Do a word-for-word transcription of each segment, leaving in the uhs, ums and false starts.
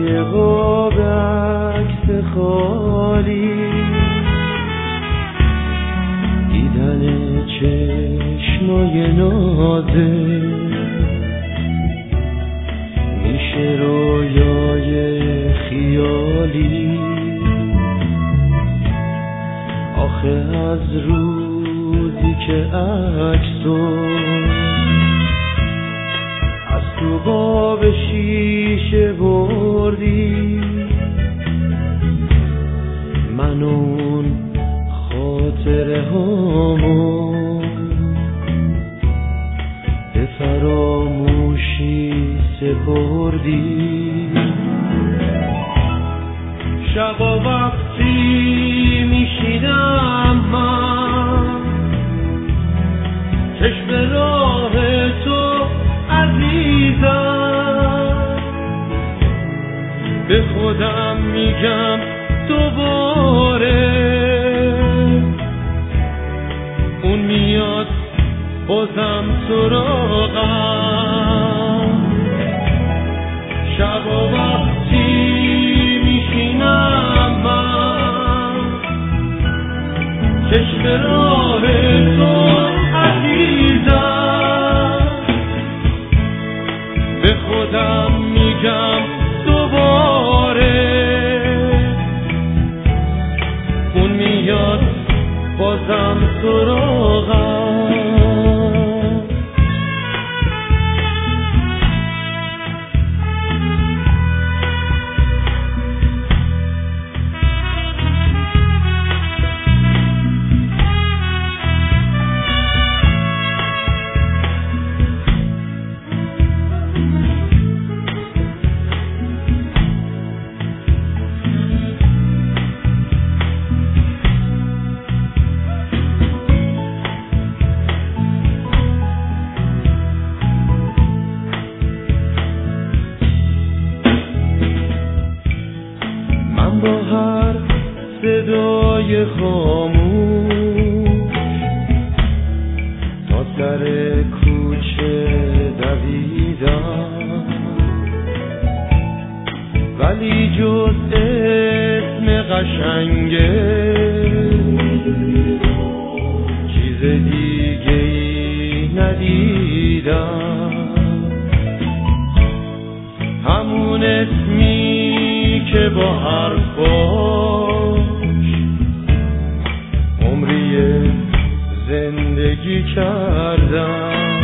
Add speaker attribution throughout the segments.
Speaker 1: توی قاب عکس خالی دیدن چشمای نازه میشه رویای خیالی آخه از روزی که عکسو از تو قاب شیشه بردی من اون خاطره هامو به فراموشی سپردی شبا وقتی میشینم من چشم راه تو عزیزم به خودم میگم دوباره اون میاد بازم سراغم شبا وقتی میشینم من چشم راه تو عزیزم به خودم میگم دوباره اون میاد بازم سراغم با هر صدای خاموش تا سر کوچه دویدم ولی جز اسم قشنگه چیز دیگه ای ندیدم همون اسمی که با حرفاش عمری زندگی کردم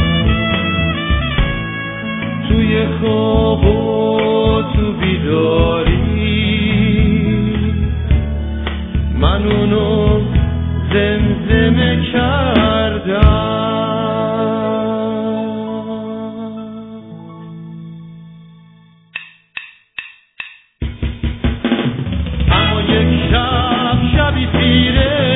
Speaker 1: توی خواب و تو بیداری من اونو زمزمه کردم یک شب شبی پیره